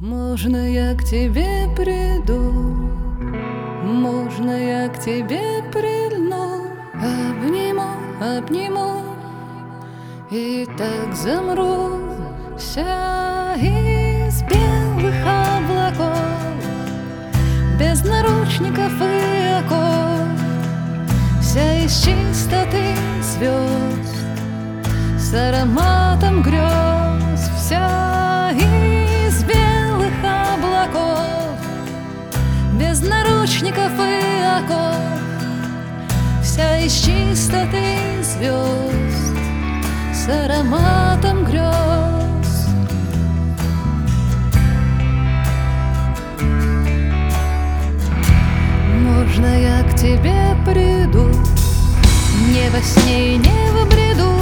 Можно я к тебе приду, можно я к тебе прильну, обниму, обниму и так замру. Вся из белых облаков, без наручников и оков, вся из чистоты звезд, с ароматом грез, вся из белых облаков, без наручников и оков, вся из чистоты звезд, с ароматом грез. Можно я к тебе приду, не во сне и не в бреду,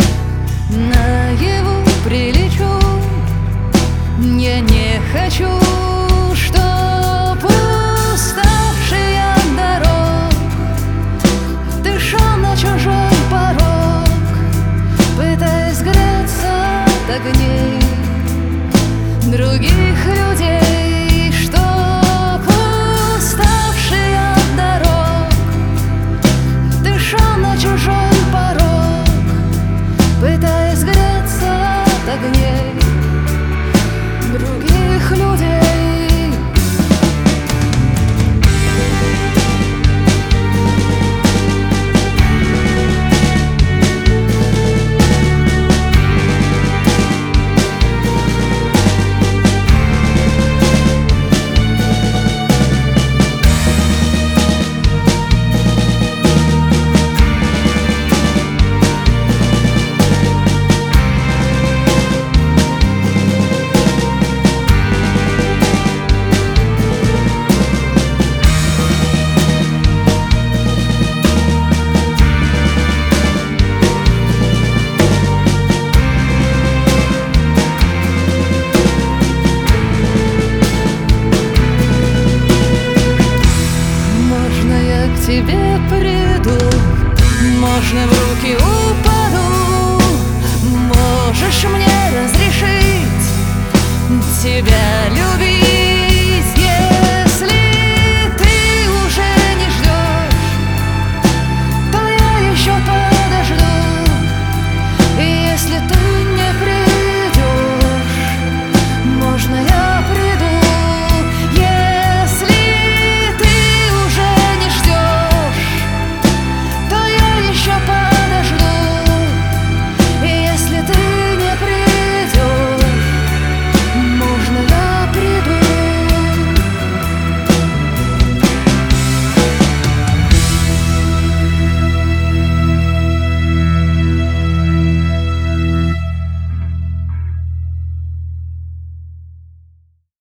наяву прилечу. Я не хочу, чтоб уставший от дорог дышал на чужой порог, пытаясь греться от огней других людей, чтоб уставший от дорог дышал на чужой порог, пытаясь греться от огней других людей. К тебе приду, можно в руки упаду, можешь мне разрешить тебя любить.